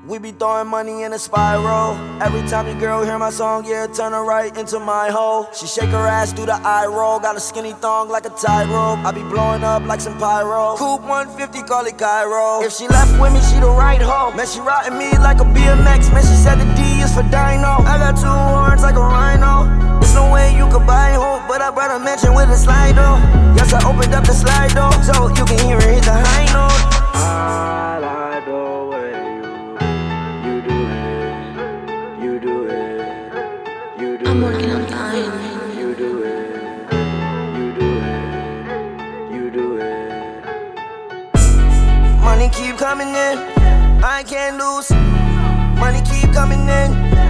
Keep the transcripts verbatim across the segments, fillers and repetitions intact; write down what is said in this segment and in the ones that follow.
We be throwing money in a spiral. Every time your girl hear my song, yeah, turn her right into my hole. She shake her ass through the eye roll. Got a skinny thong like a tightrope. I be blowing up like some pyro. Coupe one fifty, call it Cairo. If she left with me, she the right hoe. Man, she riding me like a B M X. Man, she said the D is for Dino. I got two horns like a rhino. There's no way you could buy hope, but I brought a mansion with a slide door. Yes, I opened up the slide door, so you can hear her hit the high note. I like the way you, you do it, you do it, you do I'm it. working on dying. You do it, you do it, you do it. Money keep coming in, I can't lose. Money keep coming in,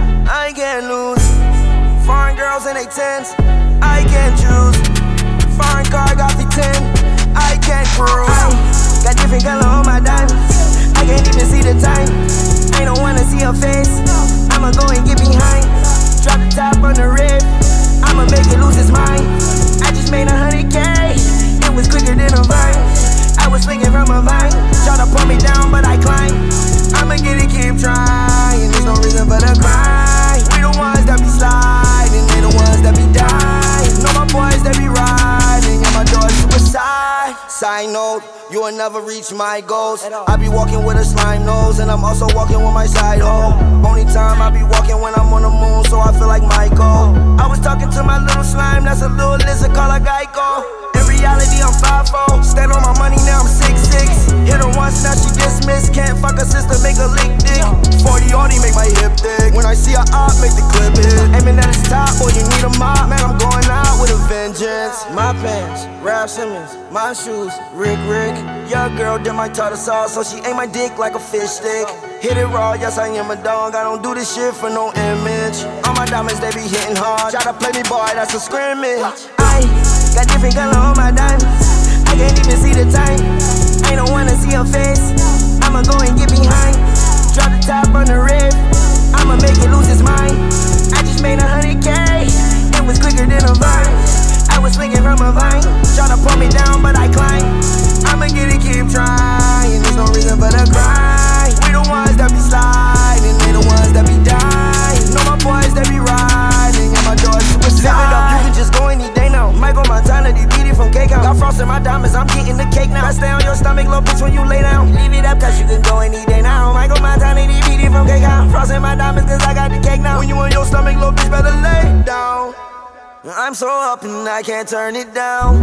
I can't lose. Foreign girls in they tens, I can't choose. Foreign car got V ten, I can't cruise. Got different color on my diamonds, I can't even see the time. I don't wanna see her face, I'ma go and get behind. Drop the top on the rib, I'ma make it lose its mind. I just made a hundred K, it was quicker than a vine. I was swinging from a vine, try to pull me down but I climb. I'ma get it, keep trying, there's no reason for the cry. We the ones that be sliding, they the ones that be dying. Know my boys that be riding, and my door's suicide. Side note, you will never reach my goals. I be walking with a slime nose, and I'm also walking with my side hoe. Only time I be walking when I'm on the moon, so I feel like Michael. I was talking to my little slime, that's a little lizard called a Geico. In reality, I'm five four. Stand on my money, now I'm six six. Hit her once, now she dismissed. Can't fuck her sister, make her lick dick. forty Audi, make my hip thick. When I see her up, make the clip hit. Aiming at his top, boy, you need a mop. Man, I'm going out with a vengeance. My pants, Ralph Simmons. My shoes, Rick Rick. Your girl did my tartar sauce, so she ate my dick like a fish stick. Hit it raw, yes, I am a dog. I don't do this shit for no image. All my diamonds, they be hitting hard. Try to play me, boy, that's a scrimmage. I got different color on my diamonds, I can't even see the time. I don't wanna see her face, I'ma go and get behind. Drop the top on the rib, I'ma make it lose its mind. I just made a hundred K, it was quicker than a vine. I was swinging from a vine, try to pull me down but I climb. I'ma get it, keep trying, there's no reason for the cry. We the ones that be sliding, they the ones that be dying. Know my boys that be riding, and my door's suicide. Live it up, you can just go any day now. Michael Montana, they beat it from cake out. Got frost in my diamonds, I'm getting the cake now. I stay on your stomach, little bitch, when you lay down. Leave it up, cause you can go any day now. Michael Montana, they beat it from cake out. Frost in my diamonds, cause I got the cake now. When you on your stomach, little bitch, better lay down. I'm so up and I can't turn it down.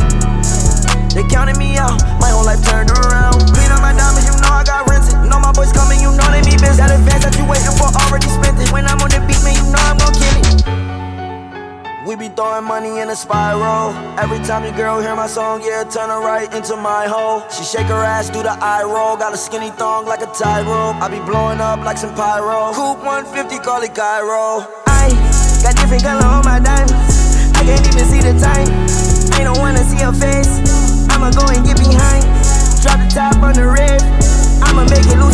They counted me out, my whole life turned around. Clean up my diamonds, you know I got rented. Know my boys coming, you know they be busy. That advance that you waiting for, already spent it. When I'm on the beat, man, you know I'm gon' kill it. We be throwing money in a spiral. Every time your girl hear my song, yeah, turn her right into my hole. She shake her ass through the eye roll. Got a skinny thong like a tightrope. I be blowing up like some pyro. Coupe one fifty, call it Cairo. I got different color on my diamonds, I can't even see the time. I don't wanna see her face, I'ma go and get behind. Drop the top on the rib, I'ma make it lose